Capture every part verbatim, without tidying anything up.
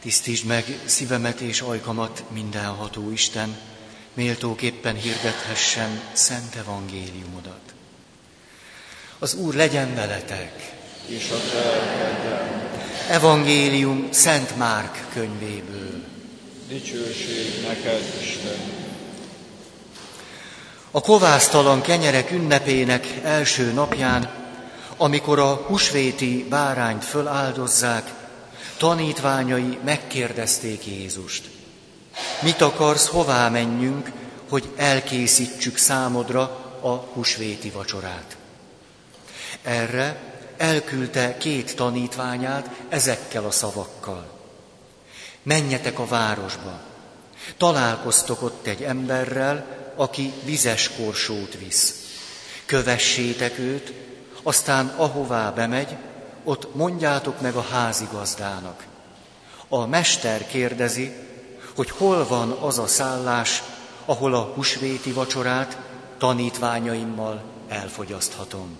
Tisztítsd meg szívemet és ajkamat, mindenható Isten, méltóképpen hirdethessem szent evangéliumodat. Az Úr legyen veletek! És a te lelkeddel. Evangélium Szent Márk könyvéből. Dicsőség neked, Isten! A kovásztalan kenyerek ünnepének első napján, amikor a húsvéti bárányt föláldozzák, tanítványai megkérdezték Jézust: mit akarsz, hová menjünk, hogy elkészítsük számodra a húsvéti vacsorát? Erre elküldte két tanítványát ezekkel a szavakkal: menjetek a városba, találkoztok ott egy emberrel, aki vizes korsót visz. Kövessétek őt, aztán ahová bemegy, ott mondjátok meg a házigazdának: a mester kérdezi, hogy hol van az a szállás, ahol a húsvéti vacsorát tanítványaimmal elfogyaszthatom.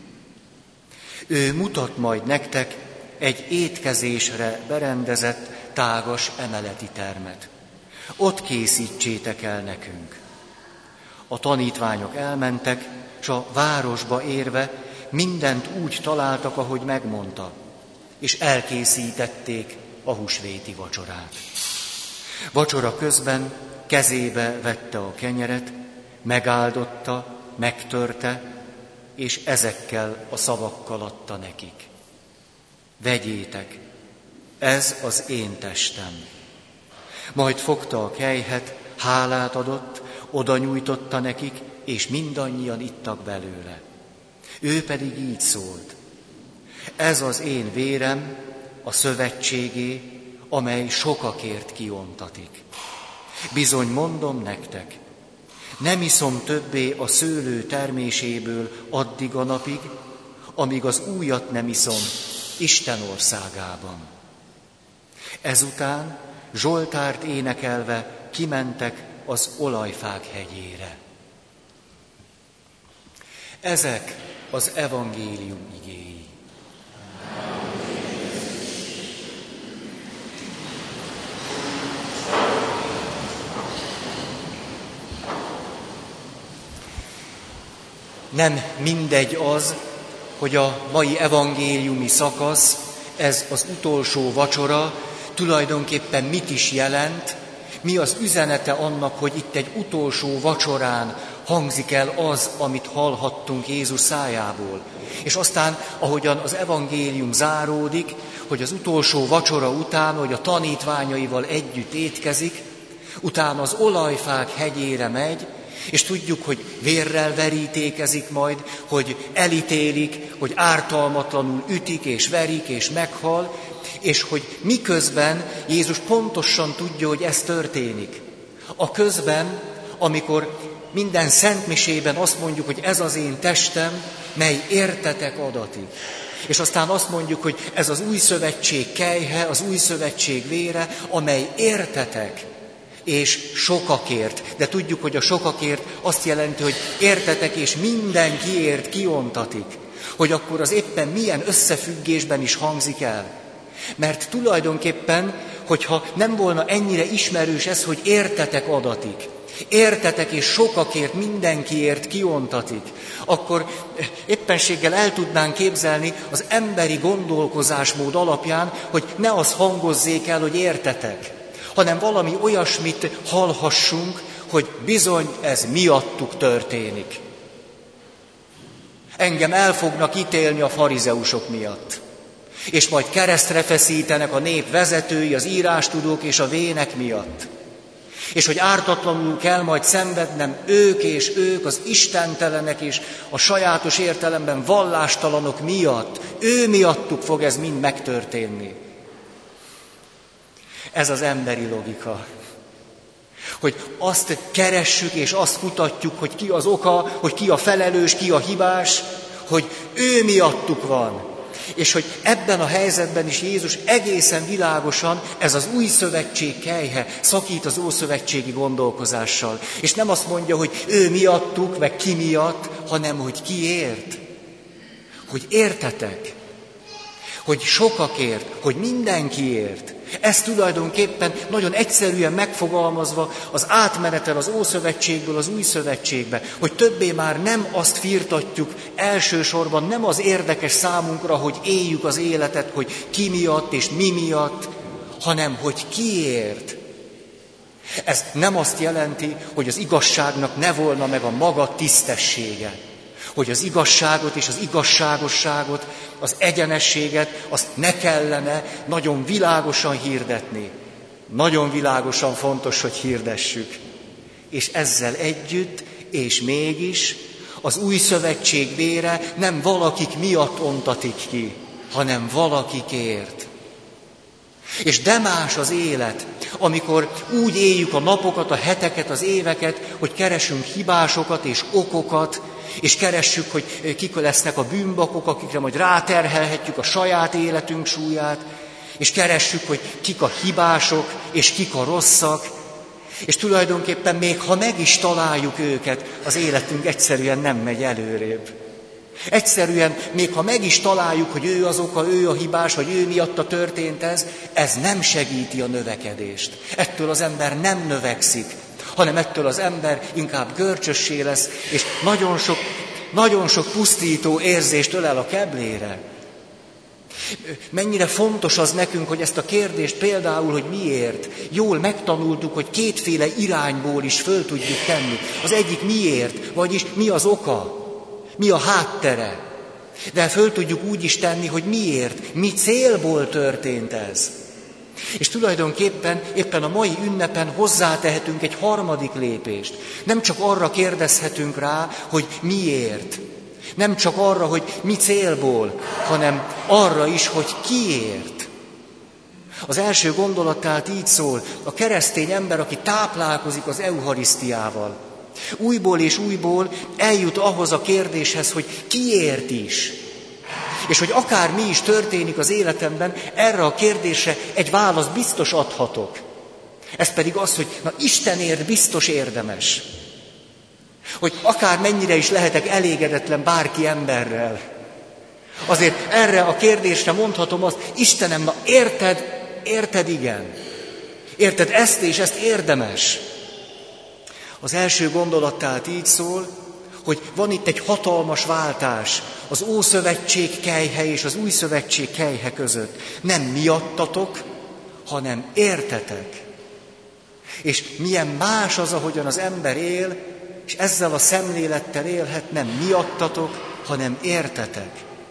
Ő mutat majd nektek egy étkezésre berendezett tágas emeleti termet. Ott készítsétek el nekünk. A tanítványok elmentek, s a városba érve mindent úgy találtak, ahogy megmondta, és elkészítették a húsvéti vacsorát. Vacsora közben kezébe vette a kenyeret, megáldotta, megtörte, és ezekkel a szavakkal adta nekik: vegyétek, ez az én testem. Majd fogta a kelyhet, hálát adott, oda nyújtotta nekik, és mindannyian ittak belőle. Ő pedig így szólt: ez az én vérem, a szövetségé, amely sokakért kiontatik. Bizony mondom nektek, nem iszom többé a szőlő terméséből addig a napig, amíg az újat nem iszom Isten országában. Ezután Zsoltárt énekelve kimentek az olajfák hegyére. Ezek az evangélium igéi. Nem mindegy az, hogy a mai evangéliumi szakasz, ez az utolsó vacsora, tulajdonképpen mit is jelent, mi az üzenete annak, hogy itt egy utolsó vacsorán hangzik el az, amit hallhattunk Jézus szájából. És aztán, ahogyan az evangélium záródik, hogy az utolsó vacsora után, hogy a tanítványaival együtt étkezik, utána az olajfák hegyére megy, és tudjuk, hogy vérrel verítékezik majd, hogy elítélik, hogy ártalmatlanul ütik és verik és meghal, és hogy miközben Jézus pontosan tudja, hogy ez történik. A közben, amikor minden szentmisében azt mondjuk, hogy ez az én testem, mely értetek adatik. És aztán azt mondjuk, hogy ez az új szövetség kelyhe, az új szövetség vére, amely értetek, és sokakért. De tudjuk, hogy a sokakért azt jelenti, hogy értetek, és mindenkiért kiontatik. Hogy akkor az éppen milyen összefüggésben is hangzik el. Mert tulajdonképpen, hogyha nem volna ennyire ismerős ez, hogy értetek adatik, értetek és sokakért, mindenkiért kiontatik, akkor éppenséggel el tudnánk képzelni az emberi gondolkozásmód alapján, hogy ne az hangozzék el, hogy értetek, hanem valami olyasmit hallhassunk, hogy bizony ez miattuk történik. Engem el fognak ítélni a farizeusok miatt. És majd keresztre feszítenek a nép vezetői, az írástudók és a vének miatt. És hogy ártatlanul kell majd szenvednem ők és ők, az istentelenek és a sajátos értelemben vallástalanok miatt. Ő miattuk fog ez mind megtörténni. Ez az emberi logika. Hogy azt keressük és azt kutatjuk, hogy ki az oka, hogy ki a felelős, ki a hibás, hogy ő miattuk van. És hogy ebben a helyzetben is Jézus egészen világosan, ez az új szövetség kelyhe, szakít az ószövetségi gondolkozással. És nem azt mondja, hogy ő miattuk, meg ki miatt, hanem hogy kiért. Hogy értetek. Hogy sokakért, hogy mindenkiért. Ez tulajdonképpen nagyon egyszerűen megfogalmazva az átmenetel az Ószövetségből az Új Szövetségbe, hogy többé már nem azt firtatjuk, elsősorban nem az érdekes számunkra, hogy éljük az életet, hogy ki miatt és mi miatt, hanem hogy kiért. Ez nem azt jelenti, hogy az igazságnak ne volna meg a maga tisztessége. Hogy az igazságot és az igazságosságot, az egyenességet, azt ne kellene nagyon világosan hirdetni. Nagyon világosan fontos, hogy hirdessük. És ezzel együtt, és mégis az Új Szövetség vére nem valakik miatt ontatik ki, hanem valakikért. És de más az élet, amikor úgy éljük a napokat, a heteket, az éveket, hogy keresünk hibásokat és okokat, és keressük, hogy kik lesznek a bűnbakok, akikre majd ráterhelhetjük a saját életünk súlyát, és keressük, hogy kik a hibások, és kik a rosszak, és tulajdonképpen még ha meg is találjuk őket, az életünk egyszerűen nem megy előrébb. Egyszerűen, még ha meg is találjuk, hogy ő az oka, ő a hibás, vagy ő miatta történt ez, ez nem segíti a növekedést. Ettől az ember nem növekszik, hanem ettől az ember inkább görcsössé lesz, és nagyon sok, nagyon sok pusztító érzést ölel a keblére. Mennyire fontos az nekünk, hogy ezt a kérdést például, hogy miért, jól megtanultuk, hogy kétféle irányból is föl tudjuk tenni. Az egyik miért, vagyis mi az oka, mi a háttere. De föl tudjuk úgy is tenni, hogy miért, mi célból történt ez. És tulajdonképpen éppen a mai ünnepen hozzátehetünk egy harmadik lépést. Nem csak arra kérdezhetünk rá, hogy miért. Nem csak arra, hogy mi célból, hanem arra is, hogy kiért. Az első gondolat tehát így szól, a keresztény ember, aki táplálkozik az eucharisztiával, újból és újból eljut ahhoz a kérdéshez, hogy kiért is. És hogy akár mi is történik az életemben, erre a kérdésre egy választ biztos adhatok. Ez pedig az, hogy na Istenért biztos érdemes. Hogy akár mennyire is lehetek elégedetlen bárki emberrel. Azért erre a kérdésre mondhatom azt, Istenem, na érted, érted igen. Érted ezt és ezt érdemes. Az első gondolat tehát így szól, hogy van itt egy hatalmas váltás az Ószövetség kelyhe és az Új Szövetség kelyhe között. Nem miattatok, hanem értetek. És milyen más az, ahogyan az ember él, és ezzel a szemlélettel élhet, nem miattatok, hanem értetek.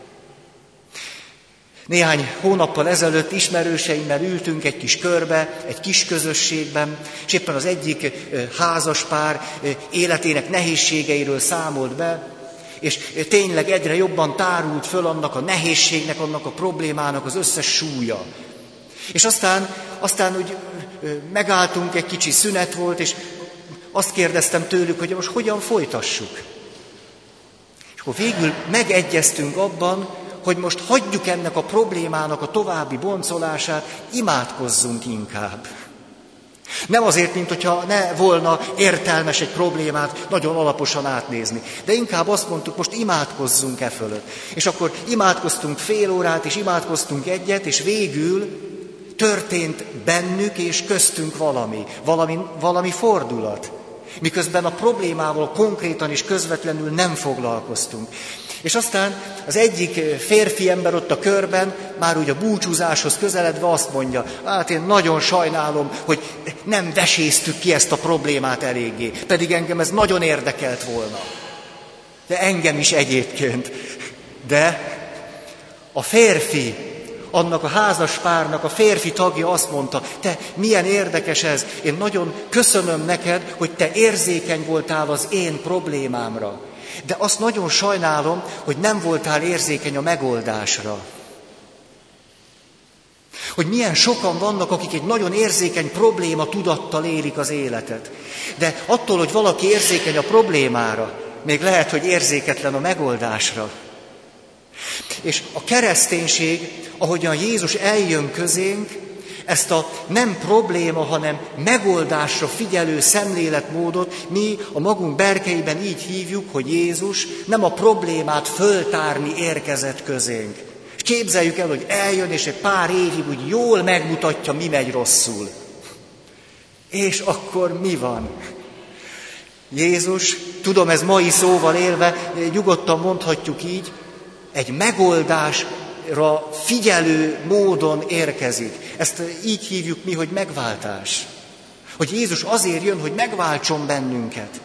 Néhány hónappal ezelőtt ismerőseimmel ültünk egy kis körbe, egy kis közösségben, és éppen az egyik házaspár életének nehézségeiről számolt be, és tényleg egyre jobban tárult föl annak a nehézségnek, annak a problémának az összes súlya. És aztán, aztán úgy megálltunk, egy kicsi szünet volt, és azt kérdeztem tőlük, hogy most hogyan folytassuk. És akkor végül megegyeztünk abban, hogy most hagyjuk ennek a problémának a további boncolását, imádkozzunk inkább. Nem azért, mint hogyha ne volna értelmes egy problémát nagyon alaposan átnézni, de inkább azt mondtuk, most imádkozzunk e fölött. És akkor imádkoztunk fél órát, és imádkoztunk egyet, és végül történt bennük és köztünk valami, valami, valami fordulat. Miközben a problémával konkrétan és közvetlenül nem foglalkoztunk. És aztán az egyik férfi ember ott a körben, már úgy a búcsúzáshoz közeledve azt mondja, hát én nagyon sajnálom, hogy nem veséztük ki ezt a problémát eléggé, pedig engem ez nagyon érdekelt volna. De engem is egyébként. De a férfi, annak a házaspárnak a férfi tagja azt mondta, te milyen érdekes ez, én nagyon köszönöm neked, hogy te érzékeny voltál az én problémámra. De azt nagyon sajnálom, hogy nem voltál érzékeny a megoldásra. Hogy milyen sokan vannak, akik egy nagyon érzékeny probléma tudattal élik az életet. De attól, hogy valaki érzékeny a problémára, még lehet, hogy érzéketlen a megoldásra. És a kereszténység, ahogyan Jézus eljön közénk, ezt a nem probléma, hanem megoldásra figyelő szemléletmódot mi a magunk berkeiben így hívjuk, hogy Jézus nem a problémát föltárni érkezett közénk. És képzeljük el, hogy eljön, és egy pár évig úgy jól megmutatja, mi megy rosszul. És akkor mi van? Jézus, tudom, ez mai szóval élve, nyugodtan mondhatjuk így, egy megoldásra figyelő módon érkezik. Ezt így hívjuk mi, hogy megváltás. Hogy Jézus azért jön, hogy megváltson bennünket.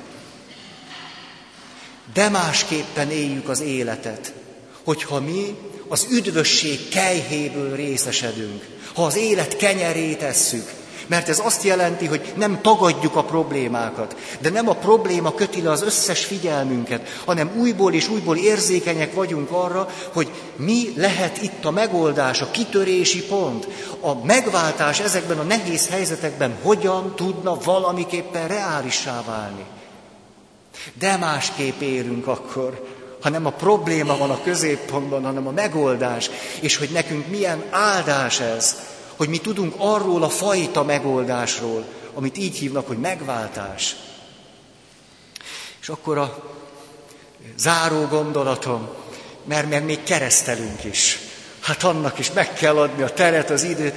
De másképpen éljük az életet, hogyha mi az üdvösség kelyhéből részesedünk, ha az élet kenyerét esszük, mert ez azt jelenti, hogy nem tagadjuk a problémákat, de nem a probléma köti le az összes figyelmünket, hanem újból és újból érzékenyek vagyunk arra, hogy mi lehet itt a megoldás, a kitörési pont, a megváltás ezekben a nehéz helyzetekben hogyan tudna valamiképpen reálissá válni. De másképp élünk akkor, ha nem a probléma van a középpontban, hanem a megoldás, és hogy nekünk milyen áldás ez, hogy mi tudunk arról a fajta megoldásról, amit így hívnak, hogy megváltás. És akkor a záró gondolatom, mert, mert még keresztelünk is. Hát annak is meg kell adni a teret, az időt.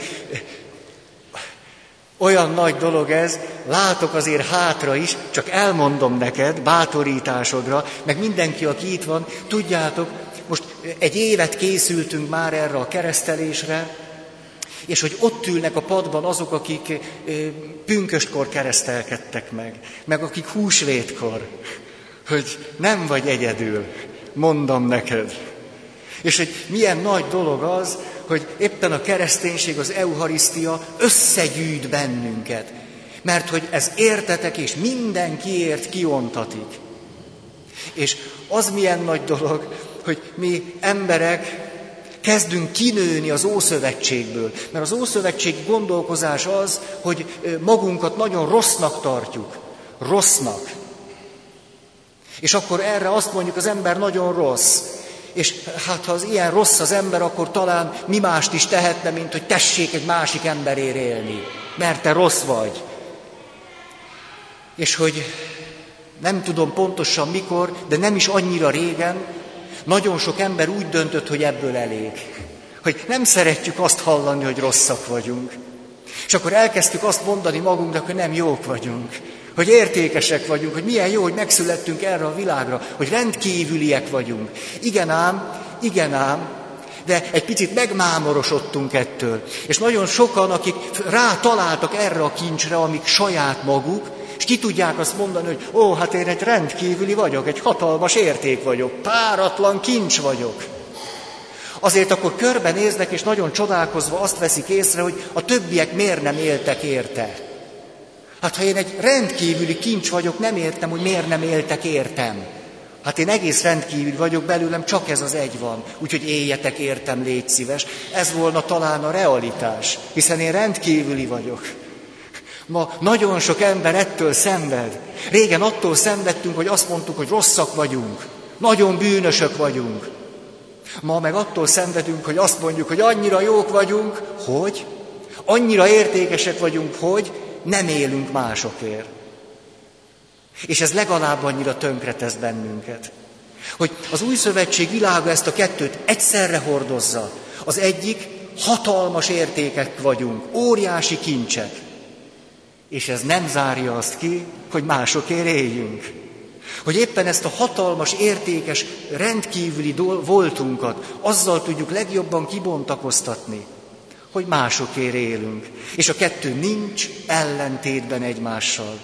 Olyan nagy dolog ez, látok azért hátra is, csak elmondom neked, bátorításodra, meg mindenki, aki itt van, tudjátok, most egy évet készültünk már erre a keresztelésre, és hogy ott ülnek a padban azok, akik pünköstkor keresztelkedtek meg, meg akik húsvétkor, hogy nem vagy egyedül, mondom neked. És hogy milyen nagy dolog az, hogy éppen a kereszténység, az eucharisztia összegyűjt bennünket. Mert hogy ez értetek, és mindenkiért kiontatik. És az milyen nagy dolog, hogy mi emberek kezdünk kinőni az Ószövetségből. Mert az ószövetségi gondolkozás az, hogy magunkat nagyon rossznak tartjuk. Rossznak. És akkor erre azt mondjuk, az ember nagyon rossz. És hát ha az ilyen rossz az ember, akkor talán mi mást is tehetne, mint hogy tessék egy másik emberért élni. Mert te rossz vagy. És hogy nem tudom pontosan mikor, de nem is annyira régen, nagyon sok ember úgy döntött, hogy ebből elég. Hogy nem szeretjük azt hallani, hogy rosszak vagyunk. És akkor elkezdtük azt mondani magunknak, hogy nem jók vagyunk. Hogy értékesek vagyunk, hogy milyen jó, hogy megszülettünk erre a világra, hogy rendkívüliek vagyunk. Igen ám, igen ám, de egy picit megmámorosodtunk ettől. És nagyon sokan, akik rátaláltak erre a kincsre, amik saját maguk, és ki tudják azt mondani, hogy ó, hát én egy rendkívüli vagyok, egy hatalmas érték vagyok, páratlan kincs vagyok. Azért akkor körbenéznek, és nagyon csodálkozva azt veszik észre, hogy a többiek miért nem éltek érte. Hát ha én egy rendkívüli kincs vagyok, nem értem, hogy miért nem éltek értem. Hát én egész rendkívül vagyok, belőlem csak ez az egy van, úgyhogy éljetek értem, légy szíves. Ez volna talán a realitás, hiszen én rendkívüli vagyok. Ma nagyon sok ember ettől szenved. Régen attól szenvedtünk, hogy azt mondtuk, hogy rosszak vagyunk, nagyon bűnösök vagyunk. Ma meg attól szenvedünk, hogy azt mondjuk, hogy annyira jók vagyunk, hogy annyira értékesek vagyunk, hogy nem élünk másokért. És ez legalább annyira tönkretesz bennünket. Hogy az új szövetség világa ezt a kettőt egyszerre hordozza. Az egyik, hatalmas értékek vagyunk, óriási kincsek. És ez nem zárja azt ki, hogy másokért éljünk. Hogy éppen ezt a hatalmas, értékes, rendkívüli voltunkat azzal tudjuk legjobban kibontakoztatni, hogy másokért élünk. És a kettő nincs ellentétben egymással.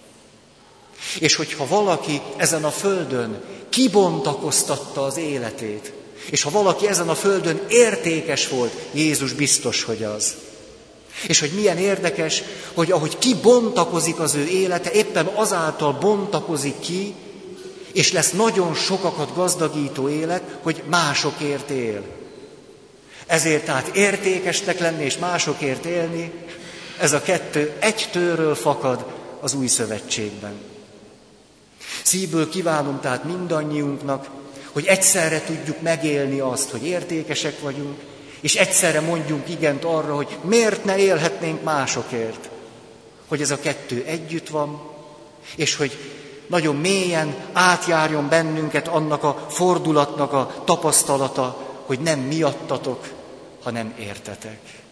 És hogyha valaki ezen a földön kibontakoztatta az életét, és ha valaki ezen a földön értékes volt, Jézus biztos, hogy az. És hogy milyen érdekes, hogy ahogy kibontakozik az ő élete, éppen azáltal bontakozik ki, és lesz nagyon sokakat gazdagító élet, hogy másokért él. Ezért tehát értékesnek lenni és másokért élni, ez a kettő egy tőről fakad az új szövetségben. Szívből kívánom tehát mindannyiunknak, hogy egyszerre tudjuk megélni azt, hogy értékesek vagyunk, és egyszerre mondjunk igent arra, hogy miért ne élhetnénk másokért. Hogy ez a kettő együtt van, és hogy nagyon mélyen átjárjon bennünket annak a fordulatnak a tapasztalata, hogy nem miattatok, hanem értetek.